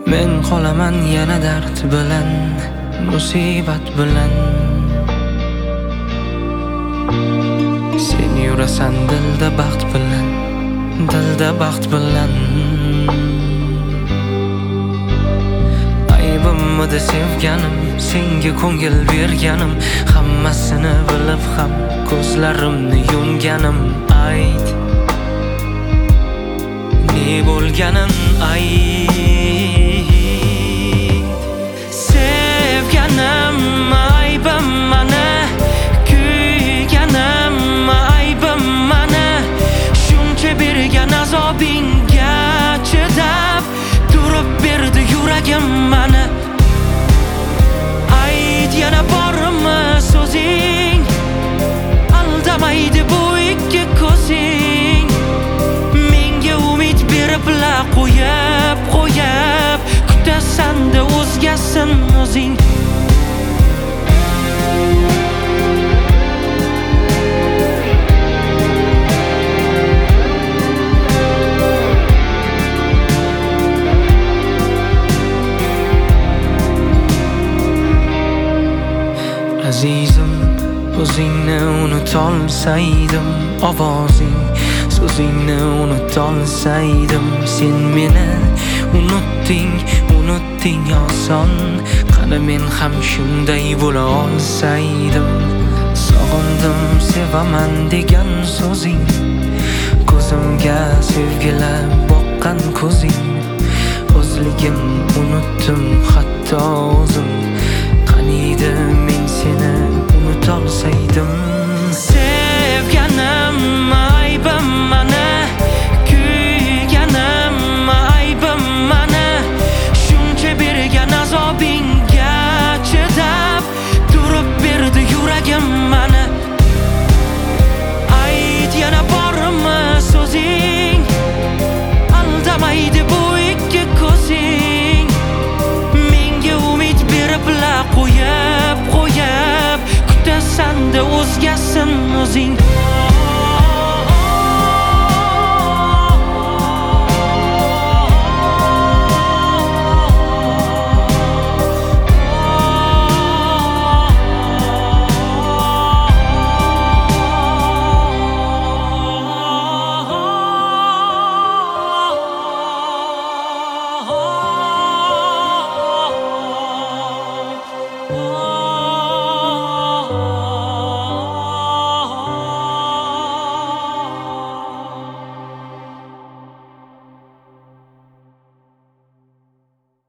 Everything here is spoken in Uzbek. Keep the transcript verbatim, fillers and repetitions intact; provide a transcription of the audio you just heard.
Men qolaman yana dard bilan, musibat bilan. Sen yurasan dilda baxt bilan, dilda baxt bilan. Aybimni sevganim, senga ko'ngil berganim, hammasini bilib ham ko'zlarimni yumganim. Ayt, ne bo'lganin ayt. Sevganim aybim mana, kuyganim aybim mana. Shuncha bergan azobingga chidab turib berdi yuragim mana. Ayt, yana bormi so'zing? Aldamaydi bu ikki ko'zing. Menga umid berib la qo'yib, qo'yib kutasan-da o'zgasin o'zing. Azizim, o'zingni unutolsaydim, ovozing, so'zingni unutolsaydim. Sen meni unutding, unutding oson. Qani men ham shunday bo'la olsaydim. Sog'indim sevaman degan so'zing, ko'zimga sevgilab boqqan ko'zing. O'zligim unutdim hatto o'zim. Qaniydi men seni unutolsaydim. Sevganim aybim mana, kuyganim aybim mana. Shuncha bergan azobingga chidab turib berdi yuragim mana. Ayt, yana bormi so'zing? Aldamaydi bu ikki ko'zing. Menga umid berib la qo'yib, qo'yib kutasan-da o'zgasin o'zing.